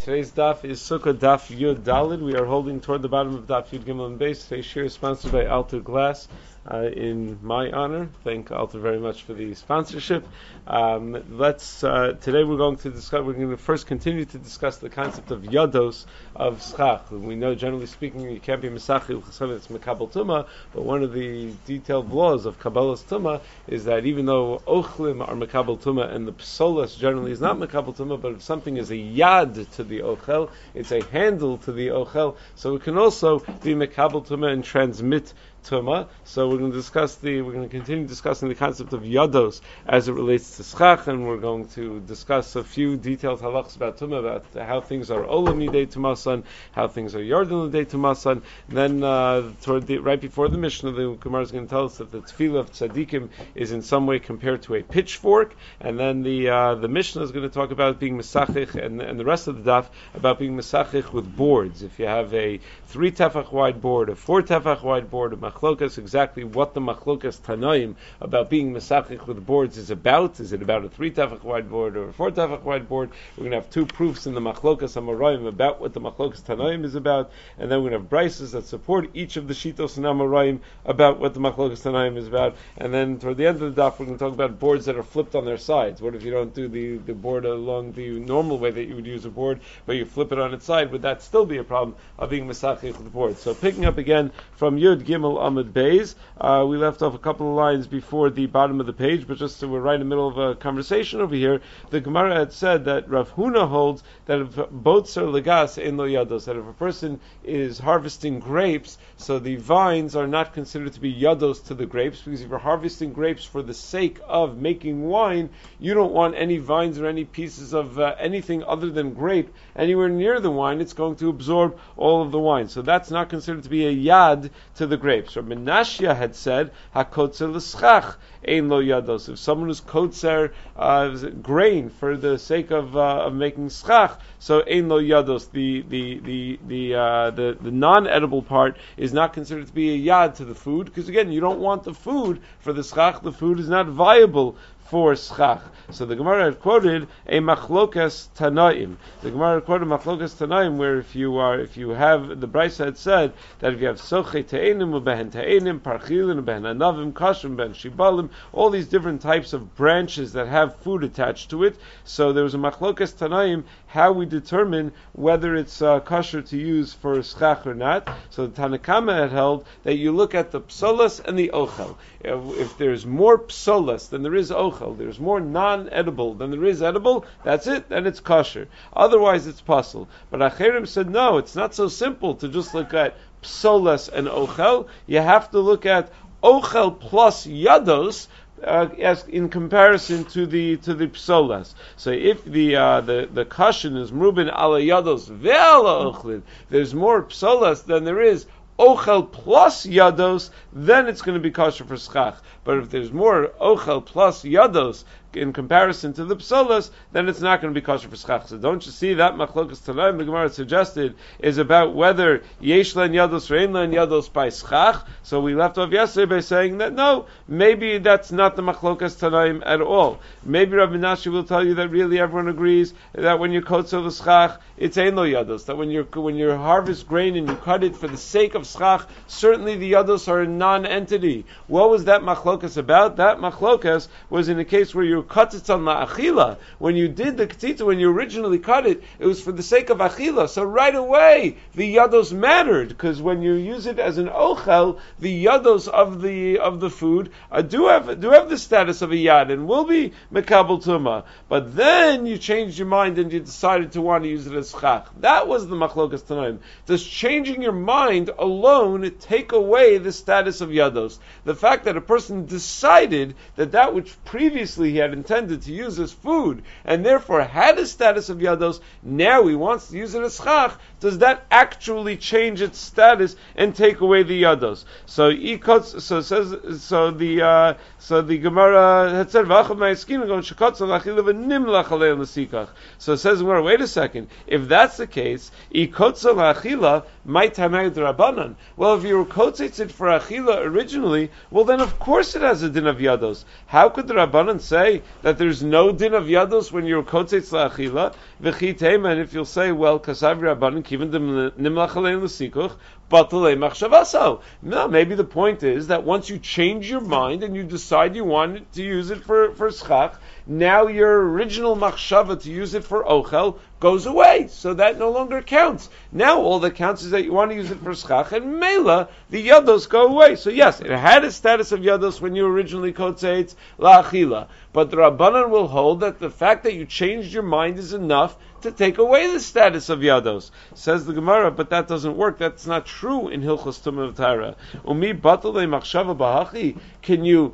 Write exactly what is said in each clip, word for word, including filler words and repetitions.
Today's daf is Sukkah Daf Yud Dalid. We are holding toward the bottom of Daf Yud Gimel and Beis. Today's shir is sponsored by Alter Glass. Uh, in my honor, thank Alter very much for the sponsorship. Um, let's uh, today we're going to discuss. We're going to first continue to discuss the concept of yados of schach. We know, generally speaking, you can't be misachil chesed it's mekabel tuma, but one of the detailed laws of kabbalas tuma is that even though ochlim are mekabel tuma and the psolas generally is not mekabel tuma, but if something is a yad to the ochel, it's a handle to the ochel, so it can also be mekabel tuma and transmit tuma. So we're going to discuss the, we're going to continue discussing the concept of yados as it relates to schach, and we're going to discuss a few detailed halachas about tuma, about how things are olam nidei tumasan, how things are yarden nidei tumasan. Then uh, toward the, right before the Mishnah, the Gemara is going to tell us that the tefillah of tzaddikim is in some way compared to a pitchfork, and then the uh, the Mishnah is going to talk about being mesachich, and, and the rest of the daf about being mesachich with boards. If you have a three tefach wide board, a four tefach wide board, a machlokas, exactly what the machlokas tanaim about being mesachich with boards is about. Is it about a three tefach wide board or a four tefach wide board? We're going to have two proofs in the machlokas amoraim about what the machlokas tanaim is about, and then we're going to have brises that support each of the shitos and amoraim about what the machlokas tanaim is about. And then toward the end of the daf, we're going to talk about boards that are flipped on their sides. What if you don't do the, the board along the normal way that you would use a board, but you flip it on its side? Would that still be a problem of being mesachich with the board? So picking up again from Yud Gimel Amud Beis, uh, we left off a couple of lines before the bottom of the page, but just so we're right in the middle of a conversation over here. The Gemara had said that Rav Huna holds that if boats are legas in lo yados, that if a person is harvesting grapes, so the vines are not considered to be yados to the grapes, because if you're harvesting grapes for the sake of making wine, you don't want any vines or any pieces of uh, anything other than grape anywhere near the wine. It's going to absorb all of the wine. So that's not considered to be a yad to the grapes. Rabbi Menashia had said, hakotzer l'schach ein lo yados. If someone who's kotzer uh, grain for the sake of uh, of making schach, so ein lo yados, the the the the uh, the, the non-edible part is not considered to be a yad to the food, because again, you don't want the food for the schach. The food is not viable for schach. So the Gemara had quoted a machlokas tanaim. The Gemara had quoted machlokas tanaim, where if you are, if you have, the Brisa had said that if you have soche te'enim, ubehen te'enim, parchilin, ubehen anavim, kashim, ben shibalim, all these different types of branches that have food attached to it. So there was a machlokas tanaim how we determine whether it's uh, kosher to use for schach or not. So the Tanakama had held that you look at the psolas and the ochel. If, if there's more psolas than there is ochel, there's more non-edible than there is edible, that's it, then it's kosher. Otherwise it's pasul. But Acherim said, no, it's not so simple to just look at psolas and ochel. You have to look at ochel plus yados, Uh, as in comparison to the to the psolas. So if the uh, the the kashin is mrubin ala yados ve'ala ochlin, there's more psolas than there is ochel plus yados, then it's going to be kosher for schach. But if there's more ochel plus yados in comparison to the psolas, then it's not going to be kosher for schach. So don't you see that machlokas tanaim the Gemara suggested is about whether yesh len yados or ein len yados by schach. So we left off yesterday by saying that no, maybe that's not the machlokas tanaim at all. Maybe Rabbi Nashi will tell you that really everyone agrees that when you kotzer the schach, it's ein lo yados. That when you when you harvest grain and you cut it for the sake of schach, certainly the yados are a non-entity. What was that machlokas about? That machlokas was in a case where you cut it on la'achila. When you did the ketita, when you originally cut it, it was for the sake of achila. So right away, the yados mattered, because when you use it as an ochel, the yados of the of the food uh, do have do have the status of a yad and will be mekabel tuma. But then you changed your mind and you decided to want to use it as schach. That was the machlokas tanaim. Does changing your mind alone take away the status of yados? The fact that a person decided that that which previously he had intended to use as food, and therefore had a status of yados, now he wants to use it as schach, does that actually change its status and take away the yados? So ikotz, so says, so the uh, so the Gemara had said, so it says, well, wait a second, if that's the case, ikotz la'achila might tameg d'rabanan. Well, if you were kotzitz it for achila originally, well then of course it has a din of yados. How could the Rabbanan say say that there's no din of yados when you're kotzetz la'achila, v'chitema, and if you'll say, well, kasav rabbanan kiven nimlach alein l'sikuch, batalei machshavaso. No, maybe the point is that once you change your mind and you decide you want to use it for, for schach, now your original machshava to use it for ochel goes away, so that no longer counts. Now all that counts is that you want to use it for schach, and mela, the yados go away. So yes, it had a status of yados when you originally kotzetz la'achila, but the Rabbanan will hold that the fact that you changed your mind is enough to take away the status of yados. Says the Gemara, but that doesn't work. That's not true in Hilchos Tumah V'Tara. Umi batalei machshava b'hachi. Can you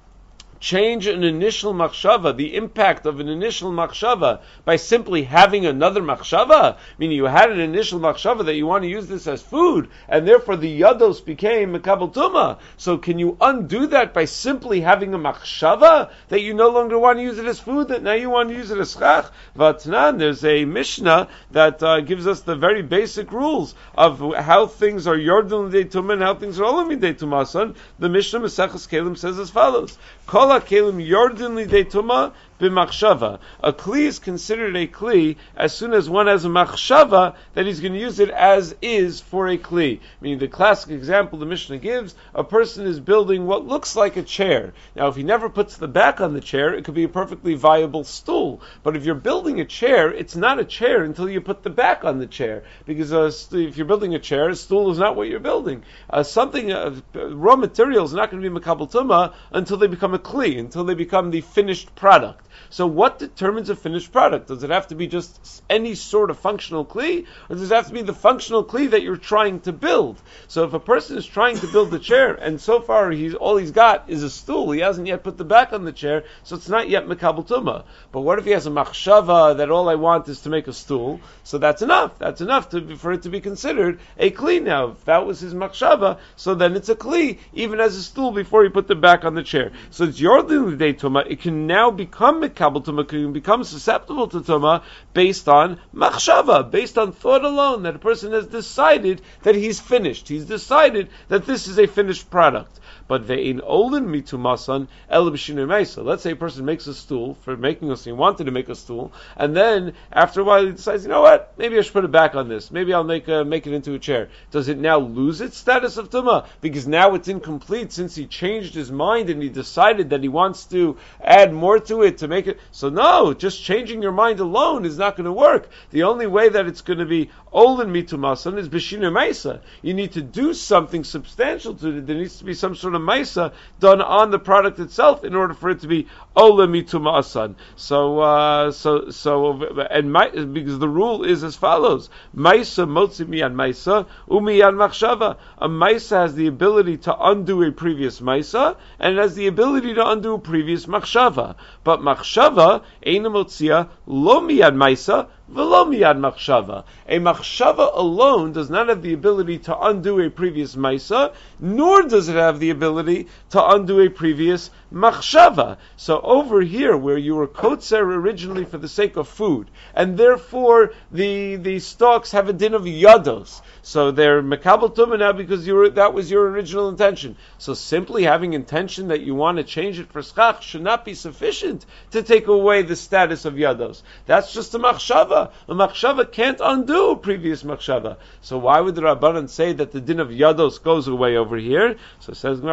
change an initial machshava, the impact of an initial machshava, by simply having another machshava? Meaning you had an initial machshava that you want to use this as food, and therefore the yados became mekabel tuma. So can you undo that by simply having a machshava that you no longer want to use it as food, that now you want to use it as schach? Vatnan, there's a Mishnah that uh, gives us the very basic rules of how things are yordun l'dei tuma and how things are olam l'dei tumasan. The Mishnah Maseches Kelim says as follows: Kol kelim yordin lidei tuma b'machshava. A kli is considered a kli as soon as one has a machshava that he's going to use it as is for a kli. Meaning the classic example the Mishnah gives, a person is building what looks like a chair. Now if he never puts the back on the chair, it could be a perfectly viable stool. But if you're building a chair, it's not a chair until you put the back on the chair. Because uh, if you're building a chair, a stool is not what you're building. Uh, something, uh, raw material is not going to be makabel tuma until they become a kli, until they become the finished product. So what determines a finished product? Does it have to be just any sort of functional kli, or does it have to be the functional kli that you're trying to build? So if a person is trying to build a chair, and so far he's all he's got is a stool, he hasn't yet put the back on the chair, so it's not yet mekabel tuma. But what if he has a machshava that all I want is to make a stool? So that's enough. That's enough to, for it to be considered a kli now. If that was his machshava, so then it's a kli, even as a stool before he put the back on the chair. So it's yordin l'dei tuma. It can now become mekabel tuma, can become susceptible to tuma based on machshava, based on thought alone, that a person has decided that he's finished. He's decided that this is a finished product. But ve'in olin mitumasan el b'shinui meisa. Let's say a person makes a stool for making a stool. He wanted to make a stool, and then after a while he decides, you know what? Maybe I should put it back on this. Maybe I'll make uh, make it into a chair. Does it now lose its status of tuma because now it's incomplete since he changed his mind and he decided that he wants to add more to it to make it? So no, just changing your mind alone is not going to work. The only way that it's going to be olin mitumasan is b'shinui meisa. You need to do something substantial to it. There needs to be some sort of maisa done on the product itself in order for it to be ola mituma asan. So, uh, so, so, and my, because the rule is as follows: maisa motzi miyan maisa umiyan machshava. A maisa has the ability to undo a previous maisa, and it has the ability to undo a previous machshava. But machshava eina motzia lo miyan maisa. V'lo miyad machshava. A machshava alone does not have the ability to undo a previous maisa, nor does it have the ability to undo a previous machshava. So over here, where you were kotzer originally for the sake of food, and therefore the the stalks have a din of yados, so they're mekabel tumah now because you were, that was your original intention. So simply having intention that you want to change it for schach should not be sufficient to take away the status of yados. That's just a machshava. A machshava can't undo a previous machshava. So why would the Rabbanan say that the din of yados goes away over here? So it says,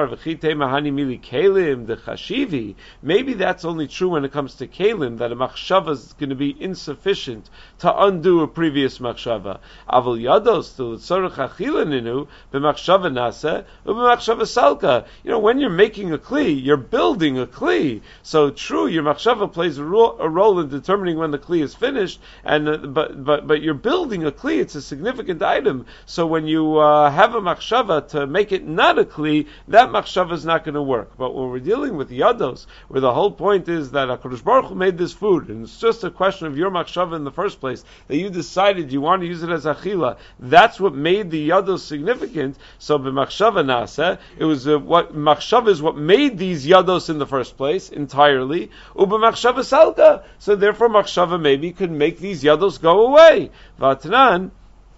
maybe that's only true when it comes to kelim, that a machshava is going to be insufficient to undo a previous machshava. Aval yados to l'tzorech achila ninu b'machshava nasa u'b'machshava salka. You know, when you're making a kli, you're building a kli. So true, your machshava plays a, ro- a role in determining when the kli is finished. And uh, but but but you're building a kli; it's a significant item. So when you uh, have a machshava to make it not a kli, that machshava is not going to work. But when we're dealing with yados, where the whole point is that HaKadosh Baruch Hu made this food, and it's just a question of your machshava in the first place, that you decided you want to use it as achila. That's what made the yados significant. So b'machshava nasa, it was uh, what machshava is what made these yados in the first place entirely. Ub'machshava salka, so therefore machshava maybe could make these yados go away. Vatnan,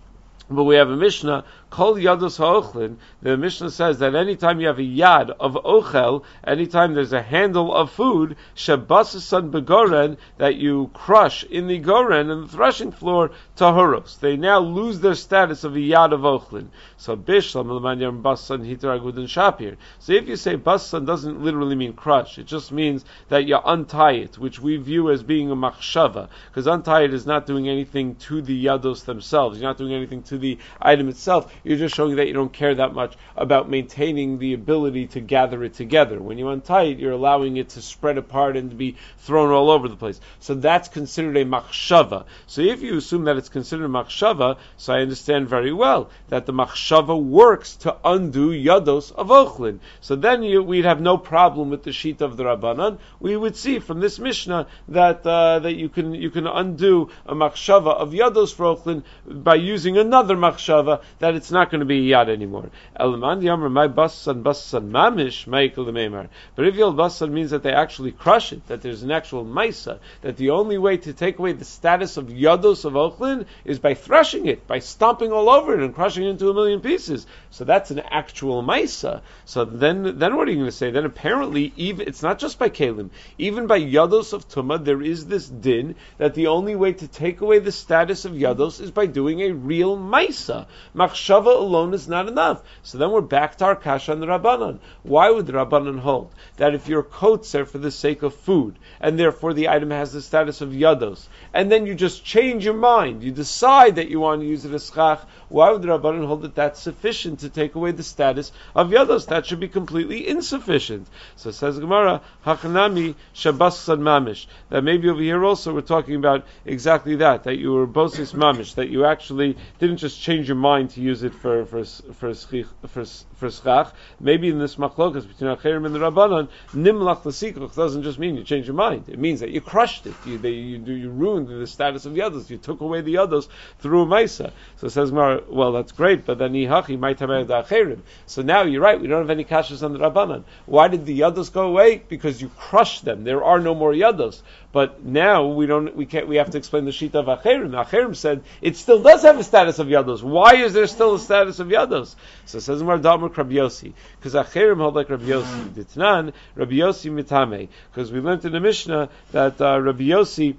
But we have a Mishnah, Kol Yados HaOchlin. The Mishnah says that anytime you have a yad of ochel, anytime there's a handle of food, Shabbasasan Begoren, that you crush in the goren and the threshing floor, Tahoros. They now lose their status of a yad of ochlin. So Bishlam Lamanyam Basan Hitar Agudin Shapir. So if you say Basan doesn't literally mean crush, it just means that you untie it, which we view as being a machshava, because untie it is not doing anything to the yados themselves. You're not doing anything to the item itself. You're just showing that you don't care that much about maintaining the ability to gather it together. When you untie it, you're allowing it to spread apart and to be thrown all over the place. So that's considered a machshava. So if you assume that it's considered a machshava, so I understand very well that the machshava works to undo yados of ochlin. So then you, we'd have no problem with the sheet of the Rabbanan. We would see from this Mishnah that uh, that you can you can undo a machshava of yados for ochlin by using another machshava that it's not going to be yad anymore. Elaman yamar my basan basan mamish ma'ikol meimar. But if yol basan means that they actually crush it, that there's an actual maisa, that the only way to take away the status of yados of ochlin is by threshing it, by stomping all over it and crushing it into a million pieces. So that's an actual maisa. So then, then what are you going to say? Then apparently, even it's not just by kalim, even by yados of tumah, there is this din that the only way to take away the status of yados is by doing a real maisa. Machshava alone is not enough. So then we're back to our kasha and the Rabbanan. Why would the Rabbanan hold that if you're kotzer for the sake of food, and therefore the item has the status of yados, and then you just change your mind, you decide that you want to use it as schach, why would the Rabbanan hold that that's sufficient to take away the status of yados? That should be completely insufficient. So says Gemara, Hachanami Shabbasan Mamish. That maybe over here also we're talking about exactly that, that you were bosis mamish, that you actually didn't just change your mind to use it for for for schich, for, for schach. Maybe in this machlokas between Acherim and the Rabbanan, nimlach l'sikuch doesn't just mean you change your mind. It means that you crushed it. You they, you, you ruined the status of the others. You took away the others through a maisa. So it says Gemara, well, that's great, but then ihachi might have the Acherim. So now you're right. We don't have any kashas on the Rabbanan. Why did the yados go away? Because you crushed them. There are no more yados. But now we don't. We can't. We have to explain the shita of Acherim. Acherim said it still does have a status of yados. Why is there still a status of yados? So it says Mar Damar Rabbi Yossi, because Acherim hold like Rabbi Yossi. Ditnan Rabbi Yossi mitame, because we learned in the Mishnah that uh, Rabbi Yossi.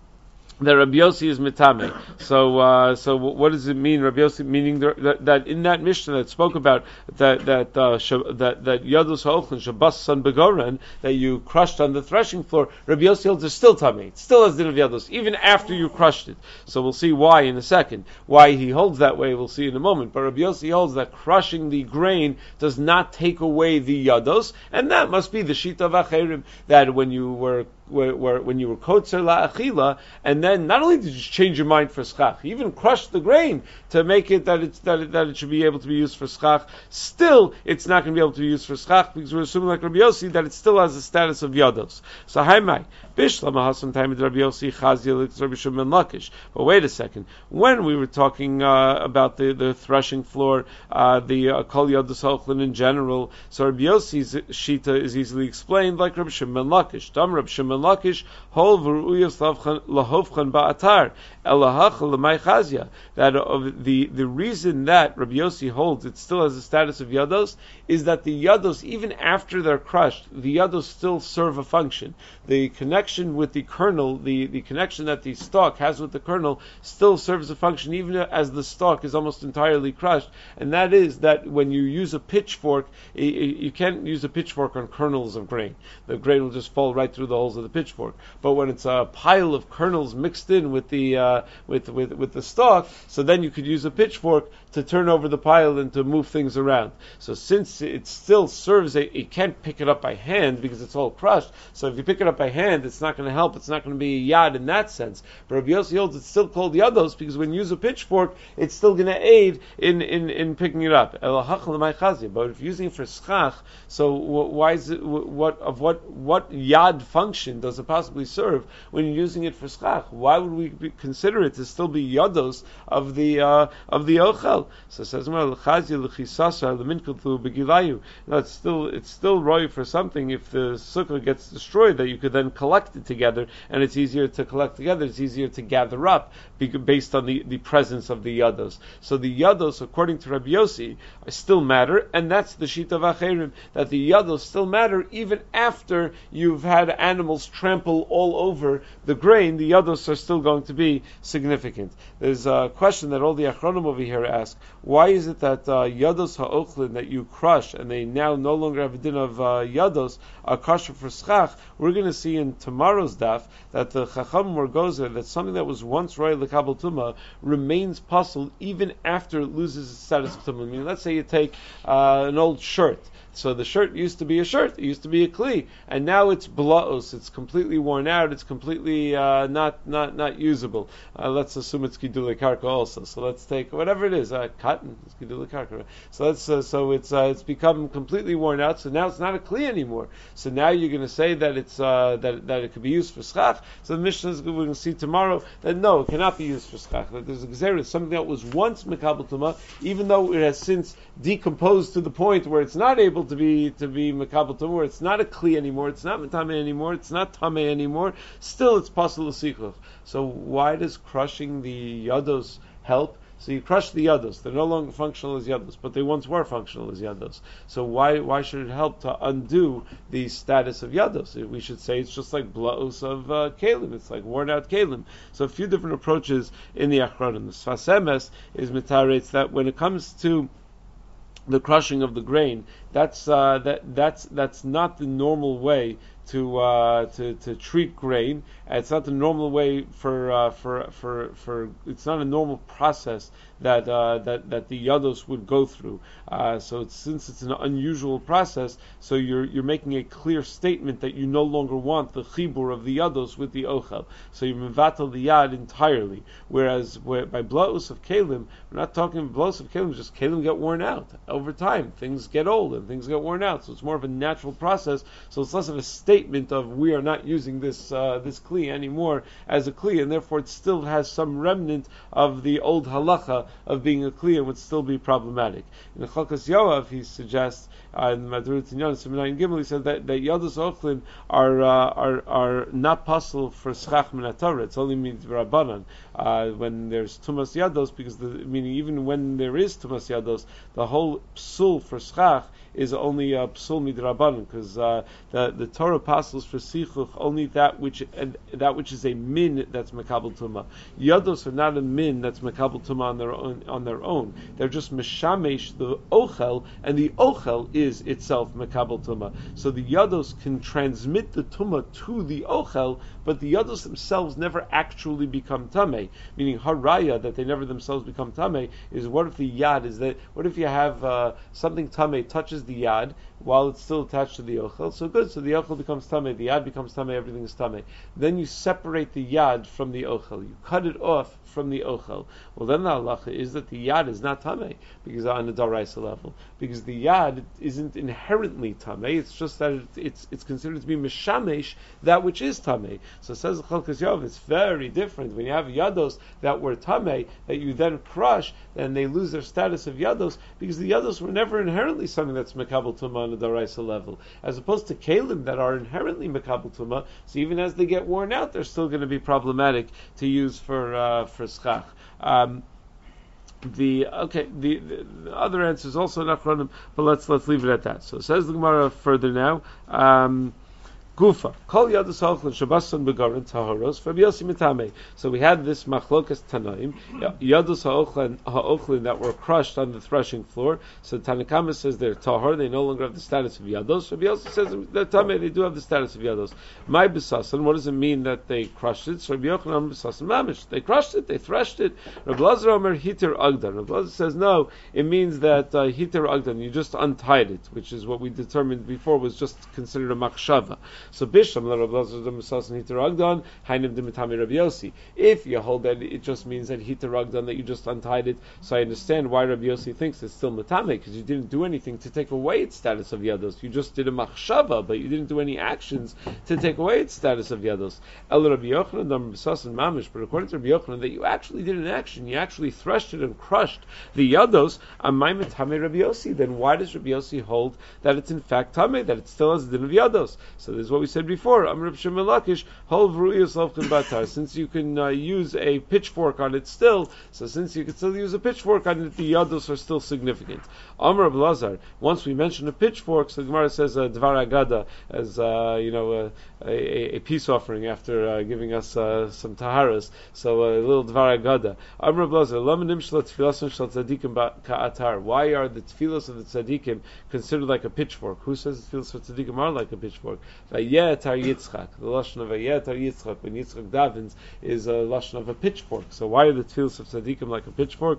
That Rabbi Yossi is mitame. So, uh, so what does it mean, Rabbi Yossi? Meaning that, that in that Mishnah that spoke about that that uh, sh- that that Yados Ha'ochlin Shabbos San Begoren, that you crushed on the threshing floor, Rabbi Yossi holds is still tamei. It still has din of Yados, even after you crushed it. So we'll see why in a second. Why he holds that way, we'll see in a moment. But Rabbi Yossi holds that crushing the grain does not take away the Yados, and that must be the shita of Acherim, that when you were Where, where, when you were kotzer la'achila, and then not only did you change your mind for schach, you even crushed the grain to make it that it's that it, that it should be able to be used for schach. Still, it's not going to be able to be used for schach because we're assuming, like Rabbi Yossi, that it still has the status of yados. So haimai bishlam hasam time Rabbi Yossi chazia Rabbi Shimon Lakish. But wait a second, when we were talking uh, about the, the threshing floor, uh, the uh, kol yados hochlin in general, so Rabbi Yossi's shita is easily explained like Rabbi Shimon Lakish. Dam Rabbi Shimon Lakish hol v'ru'uyas lahovchan ba'atar elahachal l'may chazia. That of the the reason that Rabbi Yossi holds it still has the status of yados is that the yados, even after they're crushed, the yados still serve a function. The connection with the kernel, the, the connection that the stalk has with the kernel, still serves a function even as the stalk is almost entirely crushed. And that is that when you use a pitchfork, you can't use a pitchfork on kernels of grain. The grain will just fall right through the holes of the pitchfork. But when it's a pile of kernels mixed in with the uh, with, with with the stalk, so then you could use a pitchfork to turn over the pile and to move things around. So since it still serves, a, you can't pick it up by hand because it's all crushed. So if you pick it up by hand, it's not going to help. It's not going to be a yad in that sense. But Rabbi Yossi holds it's still called yados because when you use a pitchfork, it's still going to aid in, in, in picking it up. But if you're using it for schach, so why is it what of what what yad function function does it possibly serve when you're using it for schach? Why would we be, consider it to still be yados of the uh, of the ochel? So it says, no, it's still it's still roy for something if the sukkah gets destroyed that you could then collect it together, and it's easier to collect together. It's easier to gather up based on the, the presence of the yados. So the yados, according to Rabbi Yossi, still matter, and that's the shita of acherim, that the yados still matter even after you've had animals trample all over the grain. The yados are still going to be significant. There's a question that all the achronim over here ask: why is it that uh, yados ha'ochlin that you crush and they now no longer have a din of uh, yados are kosher for schach? We're going to see in tomorrow's daf that the chacham were gozer that something that was once roy lekabel tuma remains possible even after it loses its status of tuma. I mean, let's say you take uh, an old shirt. So the shirt used to be a shirt, it used to be a kli, and now it's blaos, it's completely worn out, it's completely uh, not not not usable. Uh, let's assume it's gidulei karka also. So let's take whatever it is, uh, cotton, it's gidulei karka. Right? So let's uh, so it's uh, it's become completely worn out. So now it's not a kli anymore. So now you're going to say that it's uh, that that it could be used for schach. So the Mishnah is going to see tomorrow that no, it cannot be used for schach. That there's a gzera, something that was once mekabel tuma, even though it has since decomposed to the point where it's not able to be to be mekabel tumah, where it's not a kli anymore, it's not metame anymore, it's not tameh anymore. Still, it's possible sikuch. So why does crushing the yados help? So you crush the yados; they're no longer functional as yados, but they once were functional as yados. So why why should it help to undo the status of yados? We should say it's just like blaos of uh, kalim; it's like worn out kalim. So a few different approaches in the achronim. The Sfas Emes is mitaretz that when it comes to the crushing of the grain, that's uh, that that's that's not the normal way to uh, to to treat grain. It's not the normal way for uh, for for for. It's not a normal process that uh, that that the yados would go through. Uh, so it's, since it's an unusual process, so you're you're making a clear statement that you no longer want the chibur of the yados with the ochel. So you mevatel the yad entirely. Whereas where, by blaos of kalim, we're not talking blaos of kalim. Just kalim get worn out over time. Things get old and things get worn out. So it's more of a natural process. So it's less of a statement of we are not using this uh, this kli anymore as a kli, and therefore it still has some remnant of the old halacha of being a kli and would still be problematic. In the Chalkas Yoav, he suggests uh, in Madrut Tinyan Seminayin Gimel, he said that, that yados ochlin are uh, are are not possible for schach min haTorah. It's only midrabanan uh, when there's tumas yados, because the, meaning even when there is tumas yados, the whole psul for schach is only a psul midrabanan, because uh, the the Torah apostles for sichuch only that which and that which is a min that's mekabel tuma. Yados are not a min that's mekabel tuma on their own. On their own, they're just meshamesh the ochel, and the ochel is itself mekabel tuma. So the yados can transmit the tuma to the ochel, but the yados themselves never actually become tamei. Meaning haraya that they never themselves become tamei is what if the yad is that? What if you have uh, something tamei touches the yad while it's still attached to the ochel? So good, so the ochel becomes tamei, the yad becomes tamei, everything is tamei. Then you separate the yad from the ochel, you cut it off from the ochel. Well, then the halacha is that the yad is not tamei, because on the daraisa level, because the yad isn't inherently tamei. It's just that it, it's it's considered to be mishamesh that which is tamei. So it says the Chalkas Yov, it's very different when you have yados that were tamei that you then crush, then they lose their status of yados, because the yados were never inherently something that's mekabel tuma on the daraisa level, as opposed to kalim that are inherently mekabel tuma. So even as they get worn out, they're still going to be problematic to use for uh, for schach. Um, the okay, the, the, the other answer is also not chronim, but let's let's leave it at that. So it says the Gemara further now. Um, Gufa. Kol yados ha'ochlin shabasan begarin taharos f'abiyasi mitame. So we had this machlokas tanaim, yados ha'ochlin, ha'ochlin that were crushed on the threshing floor. So Tanakama says they're tahar, they no longer have the status of yados. Rabbi says they're tamei, they do have the status of yados. My besasan, what does it mean that they crushed it? So Rabbi Yochanan besasan mamish, they crushed it, they threshed it. Rabbi Lazar Omer hiter agdan. Rabbi Lazar says no, it means that uh, hiter agdan, you just untied it, which is what we determined before was just considered a machshava. So Bishlam Rabbi Elazar D'Mesas and Hitaragdan Hainim D'Mitami Rabbi Yossi. If you hold that it just means that Hitaragdan, that you just untied it, so I understand why Rabbi Yossi thinks it's still Matame, because you didn't do anything to take away its status of Yados. You just did a machshava, but you didn't do any actions to take away its status of Yados. El Rabbi Yochanan D'Mesas and Mamish, but according to Rabbi Yochanan, that you actually did an action, you actually threshed it and crushed the Yados, Amay Matame Rabbi Yossi, then why does Rabbi Yossi hold that it's in fact Tameh, that it still has the din of Yados? So this is what we said before. Amr Reb Shimon Lakish, Hol V'ru'iyos Lovchin Batar. Since you can uh, use a pitchfork on it still, so since you can still use a pitchfork on it, the Yados are still significant. Amr Reb Lazar, once we mention a pitchfork, so the Gemara says uh, Dvar Agada, as uh, you know, uh, a, a peace offering after uh, giving us uh, some taharas. So a little Dvar Agada. Amr Reb Lazar, Lamanim Shlat Tfilasim Shlat Tzadikim Ka'atar. Why are the tefillos of the tzaddikim considered like a pitchfork? Who says the tefillos of tzaddikim are like a pitchfork? Vayetar Yitzchak. The lashon of Vayetar Yitzchak, when Yitzchak davens, is a lashon of a pitchfork. So why are the tefillos of tzaddikim like a pitchfork?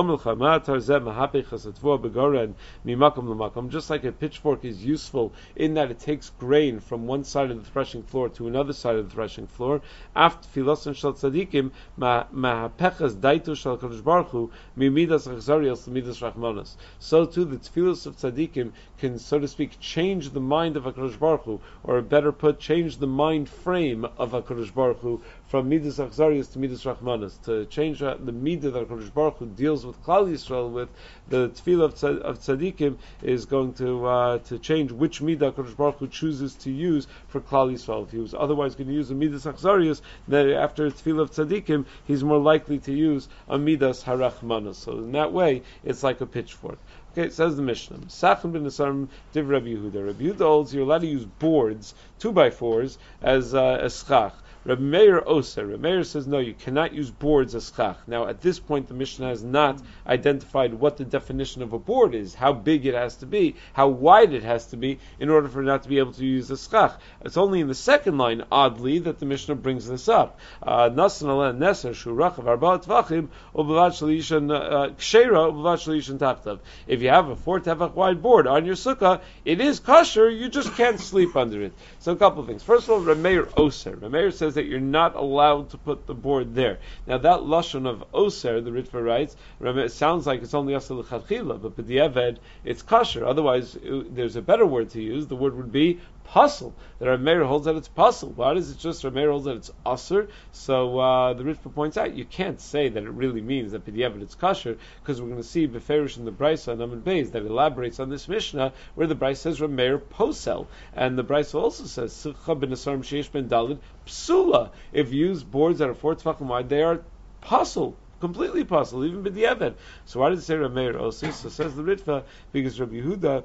Just like a pitchfork is useful in that it takes grain from one side of the threshing floor to another side of the threshing floor. After tefillos shel tzaddikim, mahapechas daitu shel Kadosh Baruch Hu mimidas achzarios midas rachmanos. So too, the tefillos of tzaddikim can, so to speak, change the mind of HaKadosh Baruch Hu, or better put, change the mind frame of HaKadosh Baruch Hu from midas achzarios to midas rachmanos. To change uh, the midah that HaKadosh Baruch Hu deals with Klal Yisrael with, the tefillah of, tzad, of tzaddikim is going to uh, to change which midah HaKadosh Baruch Hu chooses to use for Klal Yisrael. If he was otherwise going to use a midas achzarios, then after a tefillah of tzaddikim, he's more likely to use a midas harachmanos. So in that way, it's like a pitchfork. Okay, it says the Mishnah. Sachem ben Asarim div Rabbi Yehuda. Rabbi Yehuda holds you're allowed to use boards, two by fours, as uh, as schach. Rabbi Meir Oser. Rabbi Meir says no, you cannot use boards as schach. Now, at this point, the Mishnah has not identified what the definition of a board is, how big it has to be, how wide it has to be, in order for it not to be able to use a schach. It's only in the second line, oddly, that the Mishnah brings this up. Nasan ala neser shurachav arba tvachim u'bavad shalishan kshera u'bavad shalishan tachtav. If you have a four tefach wide board on your sukkah, it is kosher. You just can't sleep under it. So a couple of things. First of all, Rabbi Meir Oser. Rabbi Meir says that you're not allowed to put the board there. Now that lashon of Oser, the Ritva writes, it sounds like it's only Asal L'Chadchila, but b'diavad it's kosher. Otherwise, it, there's a better word to use. The word would be puzzle. That Rabbi Meir holds that it's puzzle. Why does it just Rabbi Meir holds that it's Aser? So uh, the Ritva points out you can't say that it really means that b'diavad it's kosher, because we're going to see Beferish in the Brisa and Amud Beis that elaborates on this Mishnah where the Brisa says Rabbi Meir posel, and the Brisa also says Sikha ben Asarim sheish ben Dalid psula. If you use boards that are four tefachim wide, they are puzzle. Completely puzzle, even b'diavad. So why did it say Rabbi Meir Osi? So says the Ritva, because Rabbi Yehuda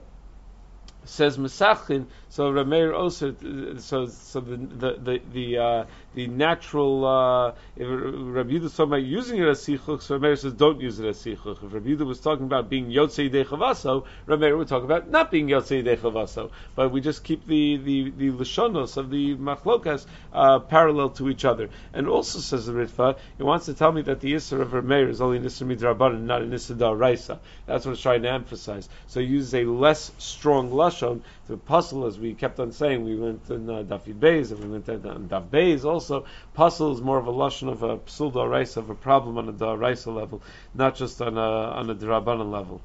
says Mesachin, so Rabbi Meir also, so so the the the the, uh, the natural uh, if Rabbi Yehuda was talking about using it as sichuch, so Rabbi Meir says don't use it as sichuch. If Rabbi Yehuda was talking about being yotzei dei chavaso, Rabbi Meir would talk about not being yotzei dei chavaso. But we just keep the the the lashonos of the machlokas uh, parallel to each other. And also says the Ritva, he wants to tell me that the Yisr of Rabbi Meir is only an Yisr midrabanan, not an Yisr da'oraisa. That's what it's trying to emphasize. So he uses a less strong lashon. The puzzle, as we kept on saying, we went in uh, Daf Yud Beis, and we went in uh, Daf Beis also. Puzzle is more of a lashon of a psul da'oraisa, of a problem on a da'oraisa level, not just on a on a d'Rabbanan level.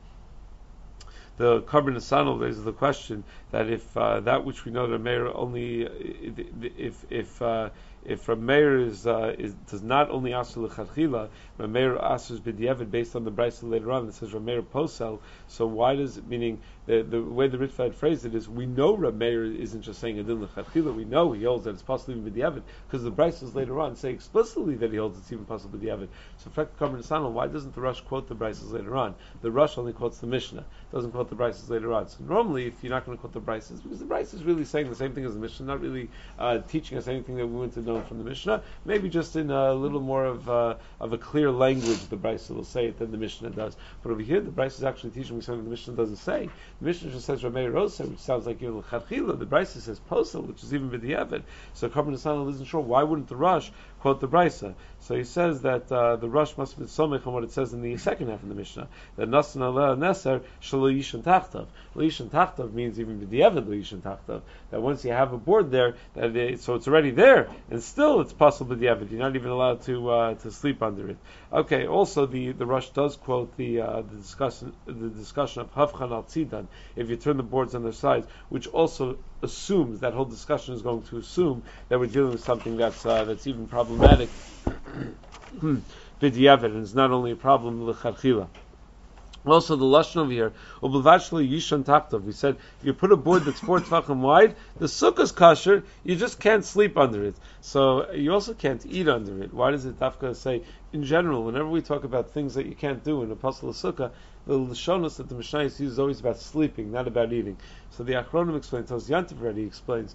The Karban Nesanel raises the question that if uh, that which we know that Meir only if if uh, if Rabbi Meir is, uh, is does not only ask l'chadchila, Rabbi Meir asks b'diavad based on the brayso later on that says Rabbi Meir posel. So why does it, meaning the the way the Ritva had phrased it is we know Rabbi Meir isn't just saying adin l'chadchila. We know he holds that it's possible even b'diavad because the braysos later on say explicitly that he holds it's even possible b'diavad. So fact Karban Nesanel, why doesn't the Rush quote the braysos later on? The Rush only quotes the Mishnah, doesn't quote the braysos later on. So normally, if you're not going to quote the braysos, because the braysos is really saying the same thing as the Mishnah, not really uh, teaching us anything that we went to know known from the Mishnah. Maybe just in a little more of uh, of a clear language, the Brisa will say it than the Mishnah does. But over here, the Brisa is actually teaching me something the Mishnah doesn't say. The Mishnah just says Ramei Rosa, which sounds like Yil Chadchila. The Brisa says Posel, which is even B'diavad. So Karban Hassan isn't sure why wouldn't the Rush quote the Brisa. So he says that uh, the Rush must have been somech on what it says in the second half of the Mishnah, that Nasan Aleh Neser Shelo Yishan Tachtav. Yishan Tachtav means even B'diavad Yishan Tachtav, that once you have a board there, that it, so it's already there, and still it's possible B'diavad. You're not even allowed to uh, to sleep under it. Okay. Also, the, the Rush does quote the uh, the discussion the discussion of Havchan al Tzidan, if you turn the boards on their sides, which also assumes, that whole discussion is going to assume that we're dealing with something that's uh, that's even problematic. B'diavad, and it's not only a problem l'chadchila. Also, the lashon over here, ubelvashli yishan taktav. We said if you put a board that's four tvachim wide, the sukkah's kosher. You just can't sleep under it. So you also can't eat under it. Why does it dafka say? In general, whenever we talk about things that you can't do in a pasal of sukkah, the lashonos that the Mishnah uses is always about sleeping, not about eating. So the Achronim explains, tells Yantiv already explains.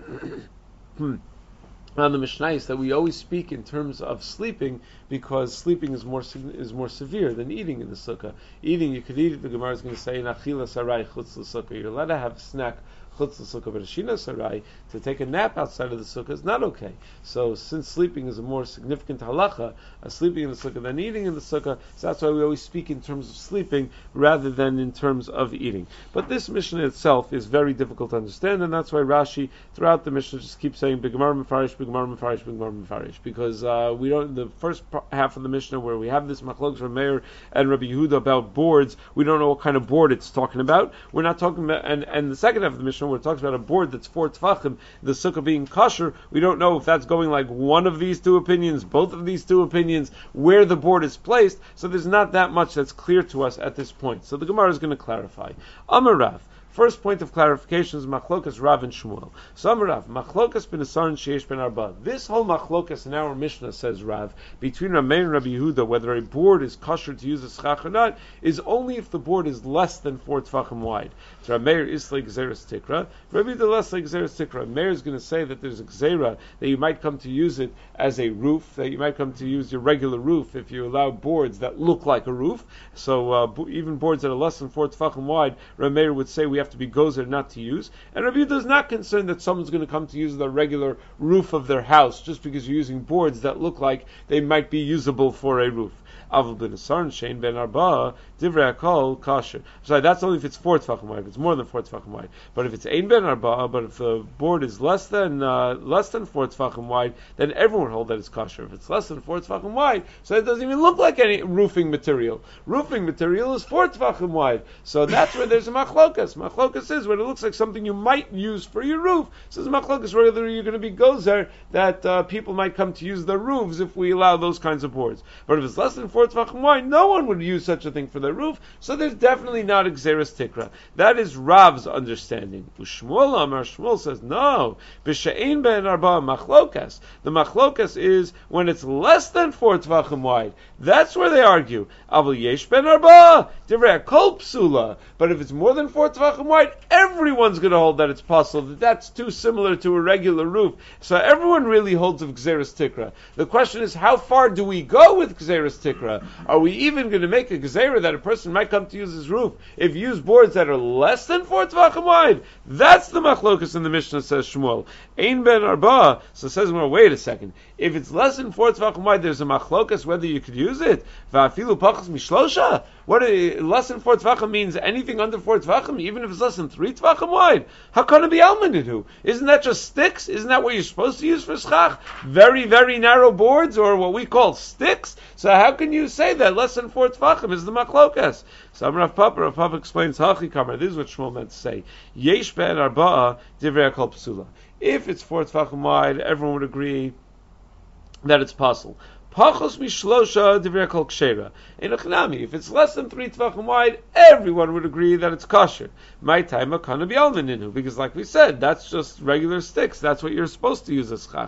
On the Mishnayos that we always speak in terms of sleeping because sleeping is more is more severe than eating in the sukkah. Eating, you could eat it. The Gemara is going to say in achila sarai chutz l'sukkah. You're allowed to have a snack chutz l'sukkah, but a shina sarai, to take a nap outside of the sukkah, is not okay. So since sleeping is a more significant halacha, uh, sleeping in the sukkah than eating in the sukkah, so that's why we always speak in terms of sleeping rather than in terms of eating. But this Mishnah itself is very difficult to understand, and that's why Rashi throughout the Mishnah just keeps saying B'gemar Mefarish, B'gemar Mefarish, B'gemar Mefarish, because uh, we don't. The first half of the Mishnah where we have this machlokes from Meir and Rabbi Yehuda about boards, we don't know what kind of board it's talking about. We're not talking about, and, and the second half of the Mishnah where it talks about a board that's four tvachim, the sukkah being kosher, we don't know if that's going like one of these two opinions, both of these two opinions, where the board is placed. So there's not that much that's clear to us at this point. So the Gemara is going to clarify. Amarav. First point of clarification is machlokas Rav and Shmuel. So Rav, machlokas ben Asar and Sheish ben Arba. This whole machlokas in our Mishnah, says Rav, between Rameir and Rabbi Yehuda, whether a board is kosher to use a schach or not, is only if the board is less than four tvachim wide. So Rameir is like gzeras tikra. Rabbi Yehuda less like gzeras tikra. Meir is going to say that there's a gzera that you might come to use it as a roof, that you might come to use your regular roof if you allow boards that look like a roof. So uh, bo- even boards that are less than four tvachim wide, Rameir would say we have to be gozer not to use, and Rabbi Yehuda is not concerned that someone's going to come to use the regular roof of their house just because you're using boards that look like they might be usable for a roof. Avol ben Asar and Shein ben Arba, Divrei Hakol kosher. Sorry, that's only if it's four tefachim wide. If it's more than four tefachim wide, but if it's Ein ben Arba, but if the board is less than uh, less than four tefachim wide, then everyone hold that it's kosher. If it's less than four tefachim wide, so it doesn't even look like any roofing material. Roofing material is four tefachim wide, so that's where there's a machlokas. Machlokas is when it looks like something you might use for your roof. So it's machlokas whether you're going to be gozer that uh, people might come to use their roofs if we allow those kinds of boards. But if it's less than four tvachim wide, no one would use such a thing for their roof, so there's definitely not a gzeras tikra. That is Rav's understanding. Ushmuel Amar, Shmuel says, no, b'she'ein ben arba machlokas. The machlokas is when it's less than four tvachim wide. That's where they argue. Avol yesh ben arba, divrei kol psula. But if it's more than four tvachim wide, everyone's going to hold that it's possible, that that's too similar to a regular roof. So everyone really holds of gzeras tikra. The question is, how far do we go with gzeras tikra? Are we even going to make a gezerah that a person might come to use his roof if you use boards that are less than four tvachim wide? That's the machlokas in the Mishnah, says Shmuel. Ein ben arba. So it says, well, wait a second. If it's less than four tvachim wide, there's a machlokas whether you could use it. Va'afilu pachas mishlosha. What a, less than four tvachim means anything under four tvachim, even if it's less than three tvachim wide. How can it be almanidu? Isn't that just sticks? Isn't that what you're supposed to use for schach? Very, very narrow boards, or what we call sticks? So how can you say that less than four tvachim is the machlokas? So Rav Papa, Rav Papa explains, Hachi Kamar, this is what Shmuel meant to say. Yesh ben arba'a divrei kol psula. If it's four tvachim wide, everyone would agree that it's possible. Pachos mishlosha divrei kol kshera. In a chnami, if it's less than three tvachim wide, everyone would agree that it's kosher. My time a kana bialmaninu, because like we said, that's just regular sticks. That's what you're supposed to use as chach.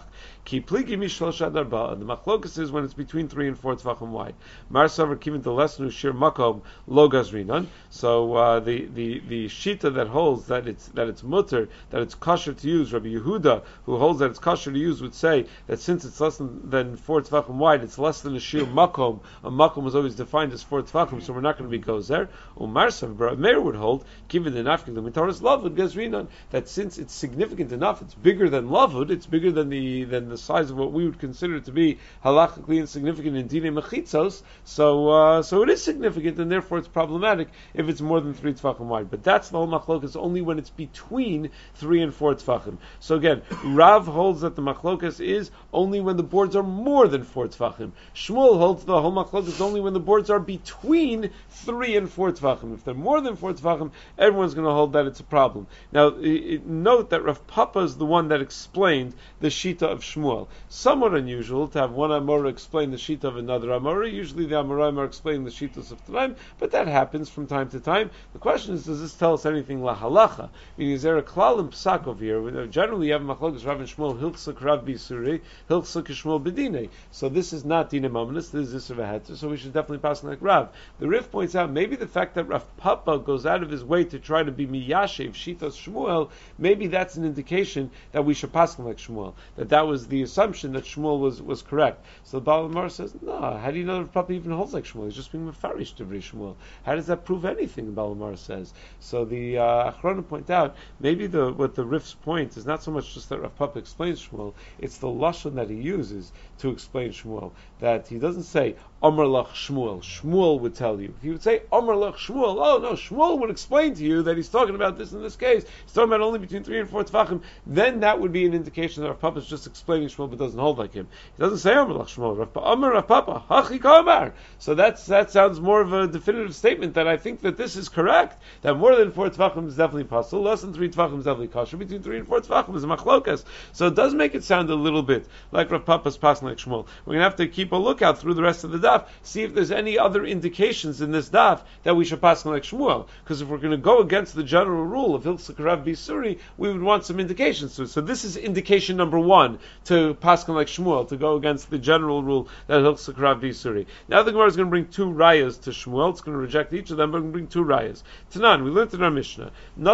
Ki pligi mishlosh ad arba. The machlokas is when it's between three and four tefachim wide. Mar savar kivin the lesnu shir makom lo gazrinan. So uh, the the the shita that holds that it's that it's mutter, that it's kosher to use. Rabbi Yehuda, who holds that it's kosher to use, would say that since it's less than, than four tefachim wide, it's less than a shir makom. A makom was always defined as four tefachim, so we're not going to be gozer. Umar savar Meir would hold, given the nafkin the mitaras lavud gazrinan, that since it's significant enough, it's bigger than lavud, it's bigger than the than the size of what we would consider to be halachically insignificant in dinei mechitzos. So uh, so it is significant, and therefore it's problematic if it's more than three tefachim wide. But that's the whole machlokas only when it's between three and four tefachim. So again, Rav holds that the machlokas is only when the boards are more than four tefachim. Shmuel holds the whole machlokas only when the boards are between three and four tefachim. If they're more than four tefachim, everyone's going to hold that it's a problem. Now, it, note that Rav Papa is the one that explained the shita of Shmuel. Somewhat unusual to have one Amora explain the shita of another Amora. Usually the Amoraim are explaining the shitas of Tanaim, but that happens from time to time. The question is, does this tell us anything la halacha? Meaning, is there a klal and psak over here? Generally, you have machlokas Rav and Shmuel, hilchsuk Rav bisuri, hilchsuk Shmuel bedine. So this is not dinei mamonis, this is isur v'heter, so we should definitely pass like Rav. The Rif points out, maybe the fact that Rav Papa goes out of his way to try to be miyashev shitas Shmuel, maybe that's an indication that we should pass like Shmuel. That that was the assumption that Shmuel was, was correct. So the Baal Amar says, no, how do you know that Rav Papa even holds like Shmuel? He's just being mefarish to Shmuel. How does that prove anything? The Baal Amar says. So the uh, Achronim point out, maybe the what the Rif's point is not so much just that Rav Papa explains Shmuel, it's the lashon that he uses to explain Shmuel. That he doesn't say Amar lach Shmuel. Shmuel would tell you. If he would say Amar lach Shmuel, oh no, Shmuel would explain to you that he's talking about this in this case. He's talking about only between three and four tefachim. Then that would be an indication that Rav Papa is just explaining Shmuel, but doesn't hold like him. He doesn't say Amar lach Shmuel. Amar Rav Papa hachi kamar. So that's that sounds more of a definitive statement that I think that this is correct. That more than four tefachim is definitely possible. Less than three tefachim is definitely kosher. Between three and four tefachim is a machlokas. So it does make it sound a little bit like Rav Papa's passing like Shmuel. We're going to have to keep a lookout through the rest of the daf, see if there's any other indications in this daf that we should pass like Shmuel. Because if we're going to go against the general rule of Hilchsuk Rav Bisuri, we would want some indications to it. So this is indication number one to pass like Shmuel, to go against the general rule that Hilchsuk Rav Bisuri. Now the Gemara is going to bring two rayas to Shmuel. It's going to reject each of them, but we're going to bring two rayas. Tanan, we learned in our Mishnah,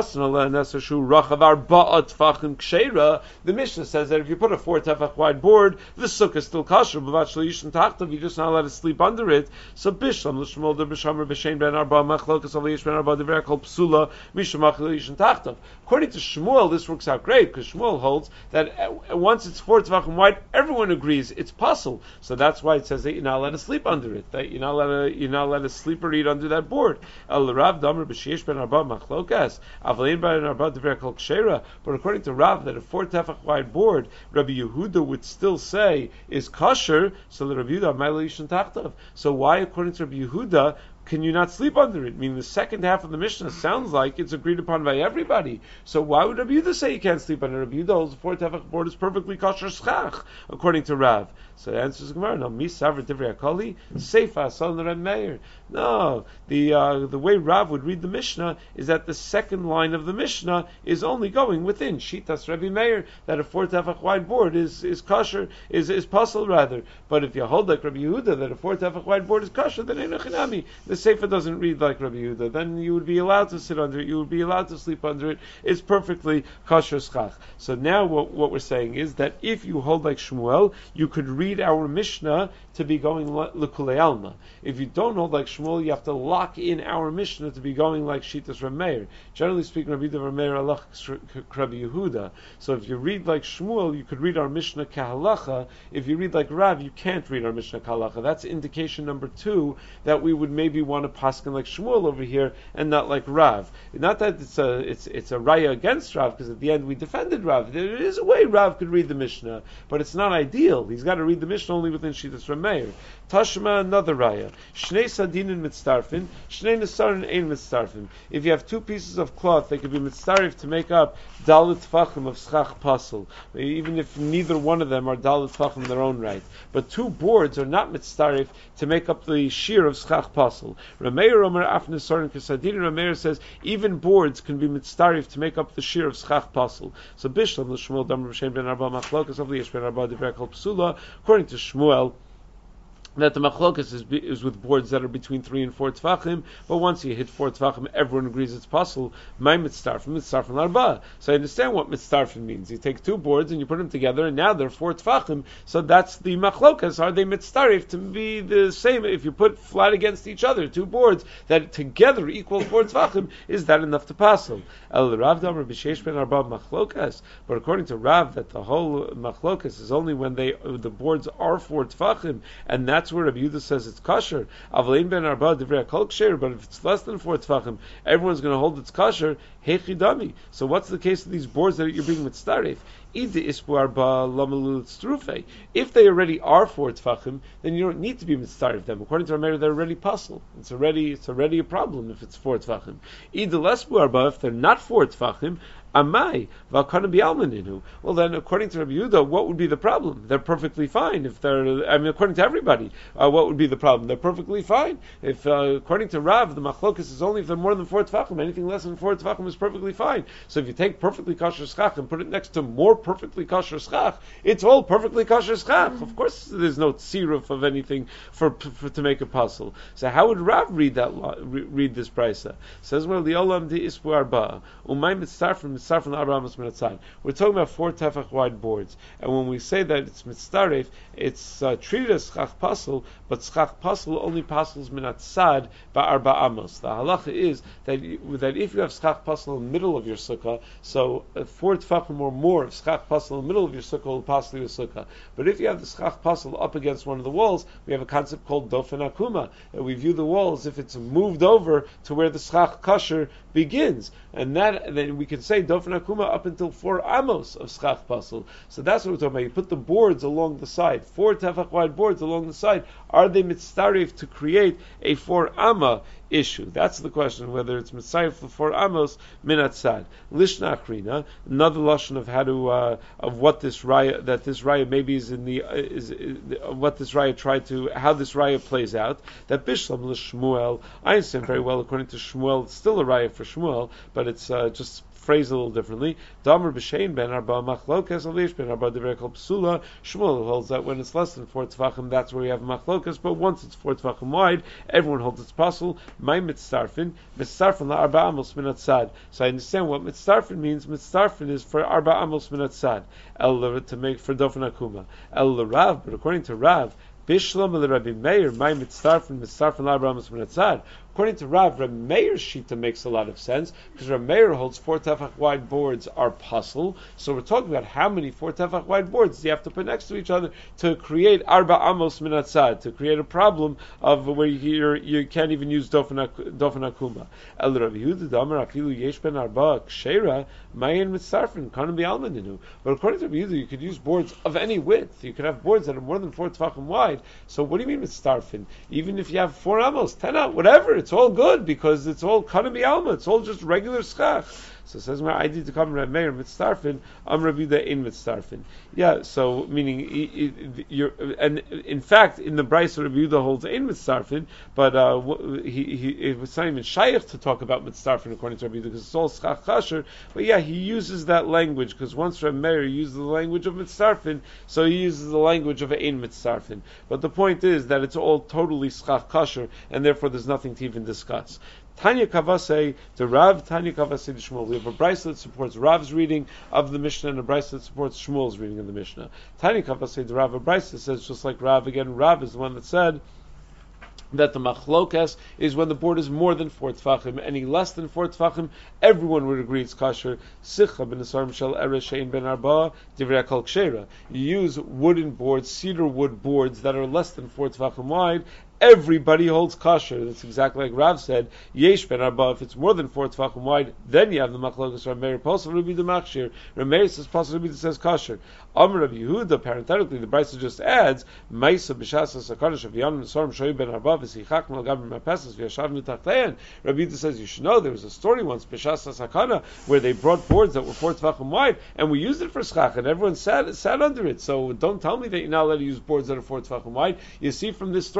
the Mishnah says that if you put a four tefach wide board, the sukkah is still kosher, but you're just not allowed to sleep under it. So Bishlam l'shmuel de b'shamer b'shein ben arba machlokas aliyish ben arba dever kol psula mishamach l'yishin tachtav. According to Shmuel, this works out great because Shmuel holds that once it's four tefachim wide, everyone agrees it's puzzle. So that's why it says that you're not allowed to sleep under it. That you're not allowed to, you're not allowed to sleep or eat under that board. El Rav damer b'sheish ben arba machlokas avlein ben arba dever kol kshera. But according to Rav, that a four tefach wide board, Rabbi Yehuda would still say is kosher. So the Rabbi Yehuda ma'ila yishin tachtav. So why, according to Rabbi Yehuda, can you not sleep under it? I mean, the second half of the Mishnah sounds like it's agreed upon by everybody. So why would Rabbi Yehuda say you can't sleep under it? Rabbi Yehuda holds the four tefach board is perfectly kosher schach, according to Rav. So the answer is Gemara. No, mi saver divrei akali seifa son Reb Meir. No, the uh, the way Rav would read the Mishnah is that the second line of the Mishnah is only going within Shitas Rebbe Meir, that a four tefach wide board is is kosher, is is puzzle rather. But if you hold like Rabbi Yehuda that a four tefach wide board is kosher, then eino chinami. The Sefer doesn't read like Rabbi Yehuda. Then you would be allowed to sit under it. You would be allowed to sleep under it. It's perfectly kosher schach. So now what what we're saying is that if you hold like Shmuel, you could read our Mishnah to be going l'kulei alma. If you don't hold like Shmuel, you have to lock in our Mishnah to be going like Shitas Reb Meir. Generally speaking, Rabbi Yehuda Reb Meir alach Rabbi Yehuda. So if you read like Shmuel, you could read our Mishnah kahalacha. If you read like Rav, you can't read our Mishnah kahalacha. That's indication number two that we would maybe want to paskin like Shmuel over here and not like Rav. Not that it's a it's it's a raya against Rav, because at the end we defended Rav. There is a way Rav could read the Mishnah, but it's not ideal. He's got to read the Mishnah only within Shitas Reb Meir. Tashma, another raya. Shnei sadinin mitztarfin, shnei nesarin ein mitztarfin. If you have two pieces of cloth, they could be mitztarif to make up dalit tfachim of schach pasel, even if neither one of them are dalit tfachim in their own right. But two boards are not mitztarif to make up the shear of schach pasel. pasul. Rameir Omer Af Nesarim Kesadin. Rameir says even boards can be mitzdarif to make up the shear of schach pasul. So Bishlam l'Shmuel Damar B'Shem Ben Arba Machlokas of Liesh Ben Arba Divrei Kol Psula. According to Shmuel, that the machlokas is, is with boards that are between three and four tefachim, but once you hit four tefachim, everyone agrees it's possible. My mitzdarfim, mitzdarfim l'arba. So I understand what mitzdarfim means. You take two boards and you put them together, and now they're four tefachim. So that's the machlokas. Are they mitzdarif to be the same? If you put flat against each other, two boards that together equal four tefachim, is that enough to passel? El Rav Damar b'sheish ben arba machlokas. But according to Rav, that the whole machlokas is only when they the boards are four tefachim, and that's That's where Rabbi Yehuda says it's kosher. Avlein ben arba divrei kol ksher. But if it's less than four tefachim, everyone's going to hold it's kosher. Hechidami. So what's the case of these boards that you're being mitzdaref? If they already are four tefachim, then you don't need to be mitzdaref them. According to Rameir, they're already pasul. It's already it's already a problem if it's four tefachim. If they're not four tefachim, Amai, Valkana Bialmaninu. Well then, according to Rabbi Yehuda, what would be the problem? They're perfectly fine. If they're, I mean, according to everybody, uh, what would be the problem? They're perfectly fine. If, uh, according to Rav, the machlokas is only if they're more than four tefachim. Anything less than four tefachim is perfectly fine. So if you take perfectly kosher schach and put it next to more perfectly kosher schach, it's all perfectly kosher schach. Of course, there's no tziruf of anything for, for to make a puzzle. So how would Rav read that? Law, re, read this brisa? Says well, the olam di ispu arba umay mitzar from we're talking about four tefach wide boards, and when we say that it's mitzdaref, it's uh, treated as schach pasul, but schach pasul only pasels minat sad ba'arba amos. The halacha is that you, that if you have schach pasul in the middle of your sukkah, so uh, four tefachim or more of schach pasul in the middle of your sukkah will pasel your sukkah. But if you have the schach pasul up against one of the walls, we have a concept called dofen akuma. We view the wall as if it's moved over to where the schach kasher begins, and that then we can say dofen akuma up until four amos of schach pasul. So that's what we're talking about. You put the boards along the side, four tefach wide boards along the side. Are they mitzdarif to create a four amma issue? That's the question, whether it's mitzdarif for four amos minat sad. Lishna akrina, another lashon of how to uh, of what this raya that this raya maybe is in the uh, is, is uh, what this raya tried to how this raya plays out. That bishlam l'shmuel. I understand very well according to Shmuel. It's still a raya for Shmuel, but it's uh, just phrased a little differently. Damar b'shein ben arba machlokas alish ben arba divrei kol psula. Shmuel holds that when it's less than four tefachim, that's where you have machlokas. But once it's four tefachim wide, everyone holds it's pasul. My mitzdarfin, mitzdarfin la arba amos minat sad. So I understand what mitzdarfin means. Mitzdarfin is for arba amos minat sad. El to make for dofen akuma. El Rav, but according to Rav, Bishlam el Rabbi Meir, my mitzdarfin mitzdarfin la arba amos minat sad. According to Rav, Rabbi Meir's shita makes a lot of sense because Rabbi Meir holds four tefach wide boards are puzzle. So we're talking about how many four tefach wide boards do you have to put next to each other to create arba amos minatzad, to create a problem of where you you can't even use dofen akuma. El Rabbi Yehuda Damar afilu yesh ben arba kshera mayin mitzarfin kanam bi'almaninu. But according to Rabbi Yehuda, you could use boards of any width. You could have boards that are more than four tefachim wide. So what do you mean mitzarfin? Even if you have four amos, ten out, whatever. It's all good because it's all kanami alma. It's all just regular schach. So it says, I need to come Rabbi Meir mitzdarfin, I'm Rabbi Yehuda in mitzdarfin. Yeah, so meaning, you're, and in fact, in the Brisa, Rabbi Yehuda holds in mitzdarfin, but uh, he, he, it was not even shaykh to talk about mitzdarfin according to Rabbi Yehuda because it's all schach kasher. But yeah, he uses that language because once Rabbi Meir uses the language of mitzdarfin, so he uses the language of in mitzdarfin. But the point is that it's all totally schach kasher, and therefore there's nothing to even discuss. Tanya Kavase, the Rav, Tanya Kavase, the Shmuel. We have a brisa that supports Rav's reading of the Mishnah and a brisa that supports Shmuel's reading of the Mishnah. Tanya Kavase, the Rav, a brisa says, just like Rav, again, Rav is the one that said that the machlokas is when the board is more than four tefachim, any less than four tefachim, everyone would agree it's kasher. Sicha ben Asarim shel eresh shein ben arba divrei kol kshera. You use wooden boards, cedar wood boards that are less than four tefachim wide. Everybody holds kasher. That's exactly like Rav said. Yesh ben arba. If it's more than four tefachim wide, then you have the machlokas. Rameir possibly be the machshir. Rameir says possibly says kasher. Amar Rabbi Yehuda. Parenthetically, the brisa just adds Ma'isa b'shasas hakadosh of Yanim Nesarim shoyu ben arba v'sichak malgam b'mapesas v'yashavnu tachtein. Rabbi Yehuda says you should know there was a story once b'shasas hakana where they brought boards that were four tefachim wide and we used it for schach and everyone sat sat under it. So don't tell me that you're not allowed to use boards that are four tefachim wide. You see from this story b'shasas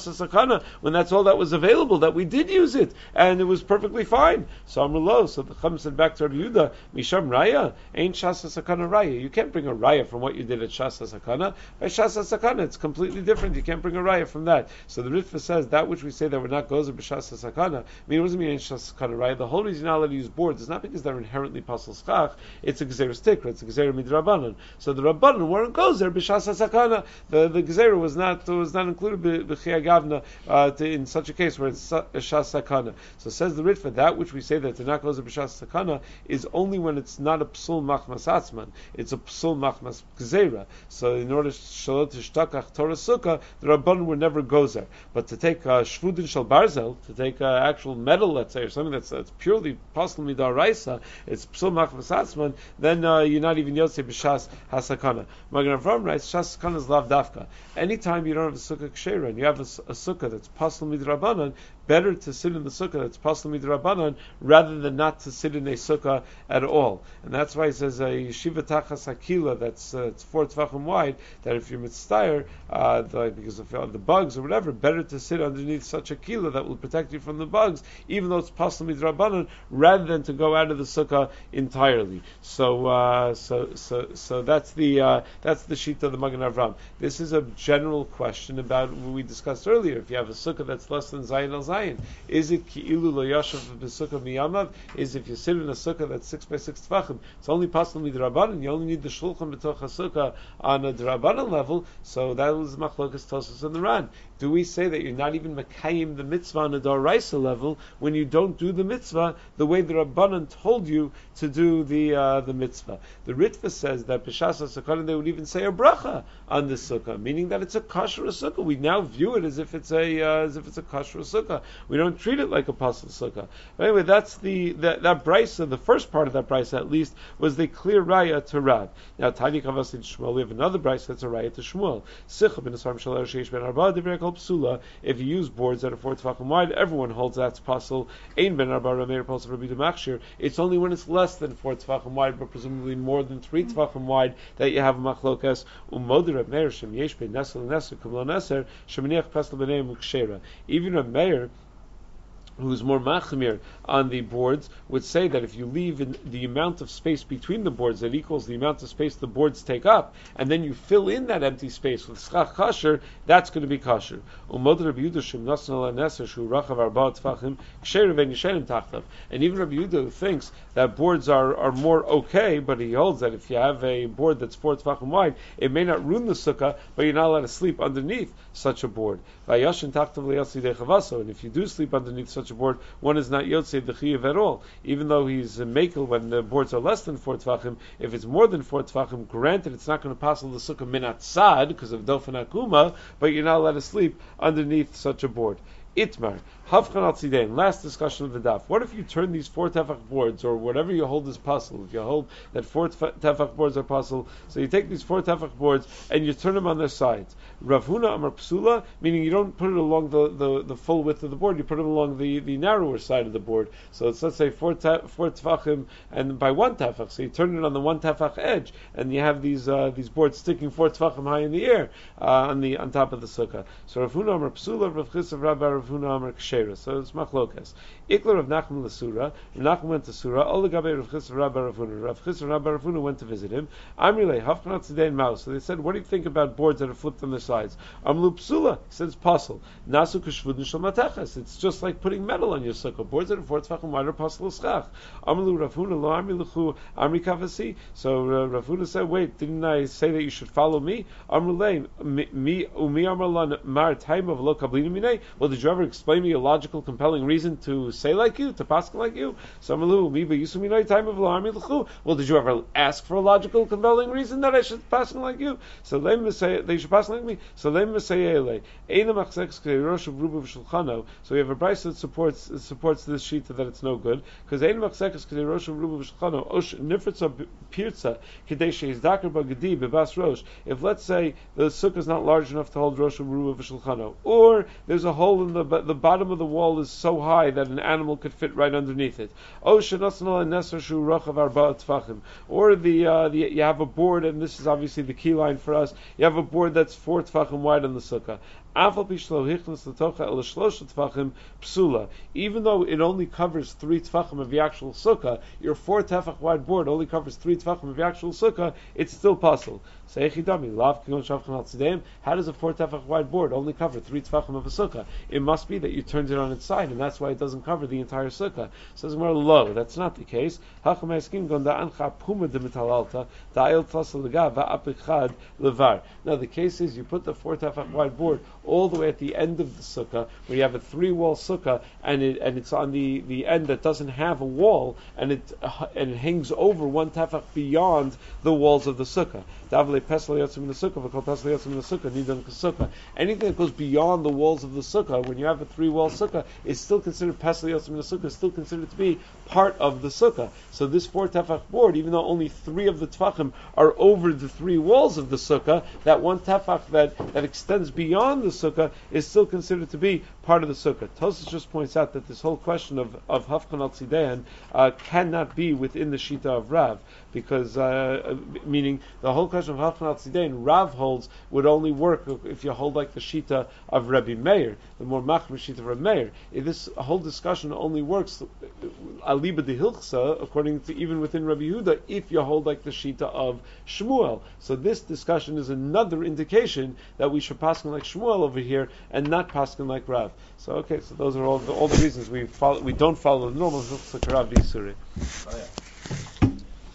B'Shas HaSakana, when that's all that was available, that we did use it, and it was perfectly fine. So Amrullah, so the Chum said back to Rabbi Yehuda, Misham Raya, ain't Shas HaSakana Raya. You can't bring a Raya from what you did at Shas HaSakana. By Shas HaSakana, it's completely different. You can't bring a Raya from that. So the Ritva says, that which we say that we're not gozer B'Shas HaSakana, I mean, it doesn't mean ain't Shas HaSakana Raya. The whole reason you're not allowed to use boards is not because they're inherently Pasal Schach, it's a Gezer Stikra, it's a Gezer Midrabanan. So the Rabbanan weren't gozer B'Shas HaSakana. The, the Gezer was not, was not included B'Chiyah Gavna, uh, in such a case where it's Shas Sakana. So says the Ritva, that which we say that to not goes to B'Shas Sakana is only when it's not a Psul Machmas Atzman, it's a Psul Machmas Gzeira. So in order Shalot Shtakach Torah Sukkah, the Rabban would never gozer. But to take uh, Shvudin Shal Barzel, to take uh, actual metal, let's say, or something that's, that's purely Pasal Midar Raisa, it's Psul Machmas Atzman, then uh, you're not even Yotze B'Shas HaSakana. Magen Avraham writes, Shas Sakana is Lav Dafka. Anytime you don't have a Sukkah Kshera, and you have a, a Sukkah that's Pasal Midrabanan, better to sit in the Sukkah that's Pasal Midrabanan rather than not to sit in a Sukkah at all. And that's why he says a Yeshiva Tachas Akila that's uh, it's four Tvachim wide, that if you're mitzvah, uh, because of uh, the bugs or whatever, better to sit underneath such a Kila that will protect you from the bugs, even though it's Pasal Midrabanan, rather than to go out of the Sukkah entirely. So, uh, so, so, so that's the uh, that's the sheet of the Magen Avraham. This is a general question about what we discussed earlier. If you have a Sukkah that's less than Zayin al Zayin, is it ki'ilu lo yashav b'sukkah miyamav? Is if you sit in a sukkah that's six by six tefachim, it's only possible midrabanan. You only need the shulchan b'toch sukkah on a drabanan level. So that was machlokas Tosfos and the Ran. Do we say that you're not even makayim the mitzvah on a doraisa level when you don't do the mitzvah the way the Rabbanan told you to do the uh, the mitzvah? The Ritva says that b'shas HaSakana they would even say a bracha on the sukkah, meaning that it's a kasher sukkah. We now view it as if it's a uh, as if it's a kasher sukkah. We don't treat it like a pasal sukkah. But anyway, that's the that, that brisa. The first part of that brisa, at least, was the clear raya to Rav. Now, Tanya Kavas in Shmuel, we have another brisa that's a raya to Shmuel. Sicha ben Asar Mishal Sheish ben Arba Divrei Kol Psula. If you use boards that are four tefachim wide, everyone holds that's pasal. Ein ben Arba Rameir Pasal Rabbi Demachshir. It's only when it's less than four tefachim wide, but presumably more than three tefachim wide, that you have a machlokas. Umoder Rav Meir Shem Yesh ben Nesel Neser Kumlo Neser Sheminiach Pasal B'nei Mukshera. Even Rav Meir, who's more machmir on the boards, would say that if you leave in the amount of space between the boards that equals the amount of space the boards take up, and then you fill in that empty space with schach kasher, that's going to be kasher. And even Rabbi Yehuda thinks that boards are, are more okay, but he holds that if you have a board that's four tefachim wide, it may not ruin the sukkah, but you're not allowed to sleep underneath such a board. And if you do sleep underneath such a board, one is not yotzei the chiyuv at all, even though he's a mekel when the boards are less than four tefachim. If it's more than four tefachim, granted it's not going to pass the sukkah minat sad because of dofen akuma, but you're not allowed to sleep underneath such a board. Itmar, Havchan al Tzidain, last discussion of the daf. What if you turn these four tefach boards, or whatever you hold as puzzle, if you hold that four tefach boards are puzzle, so you take these four tefach boards and you turn them on their sides. Rav Huna Amar Psula, meaning you don't put it along the, the, the full width of the board, you put them along the, the narrower side of the board. So it's, let's say, four, te- four tefachim and by one tefach, so you turn it on the one tefach edge, and you have these uh, these boards sticking four tefachim high in the air uh, on the on top of the sukkah. So Rav Huna Amar Psula, Rav Chisav Rabbi Rav Huna Amar Kshera. So it's machlokas. Ikler of Nachman l'Sura. Nachman went to Surah. Olagabe Rav Chisav Rabbi Rav Huna. Rav Chisav Rabbi Rav Huna went to visit him. Amrile Hafkanat Tzidain Maus. So they said, what do you think about boards that are flipped on their sides? Amlu Psula. He said it's puzzle. Nasu Kashvudin Shal Matachas. It's just like putting metal on your sukkah. Boards that are four tefachim wide are puzzle l'schach. Amlu Rav Huna lo Amri l'chu Amri Kavasi. So uh, Rav Huna said, wait, didn't I say that you should follow me? Amrulei mi umi Amrlan Mar time of lo kablinu minei. Well, did you ever explain me a logical, compelling reason to say like you, to pass like you? So Amalu mi b'yisuminoi time of lo Amri l'chu. Well, did you ever ask for a logical, compelling reason that I should pass like you? So leim they should pass like me. So leim mesayele eina machzek rosh of rubu v'shulchano. So we have a brayso that supports that supports this sheet that it's no good because eina machzek rosh of rubu v'shulchano osh nifritza pirza kidei sheizdaker bagadi bebas rosh. If let's say the sukkah is not large enough to hold rosh of rubu v'shulchano, or there's a hole in the the bottom of the wall is so high that an animal could fit right underneath it. Or the uh, the you have a board, and this is obviously the key line for us. You have a board that's four tefachim wide on the sukkah. Even though it only covers three tefachim of the actual sukkah, your four tefach wide board only covers three tefachim of the actual sukkah, it's still possible. How does a four tefach wide board only cover three tefachim of a sukkah? It must be that you turned it on its side, and that's why it doesn't cover the entire sukkah. Says more low. That's not the case. Now the case is you put the four tefach wide board all the way at the end of the sukkah, where you have a three wall sukkah, and it and it's on the, the end that doesn't have a wall, and it uh, and it hangs over one tefach beyond the walls of the sukkah. Anything that goes beyond the walls of the sukkah, when you have a three wall sukkah, is still considered pesel yotzim in the sukkah, is still considered to be part of the sukkah. So this four tefach board, even though only three of the tefachim are over the three walls of the sukkah, that one tefach that, that extends beyond the sukkah is still considered to be part of the sukkah. Tosfos just points out that this whole question of, of Hafkan al Tzidein uh, cannot be within the Shita of Rav, because, uh, meaning the whole question of Hafkan al Tzidein, Rav holds, would only work if you hold like the Shita of Rabbi Meir, the more machmir Shita of Rabbi Meir. If this whole discussion only works aliba de hilchsa, according to even within Rabbi Yehuda, if you hold like the Shita of Shmuel. So this discussion is another indication that we should paskin like Shmuel over here and not paskin like Rav. So okay, so those are all the, all the reasons we follow, we don't follow the normal hilchsa Rav Yisuri. Oh, yeah.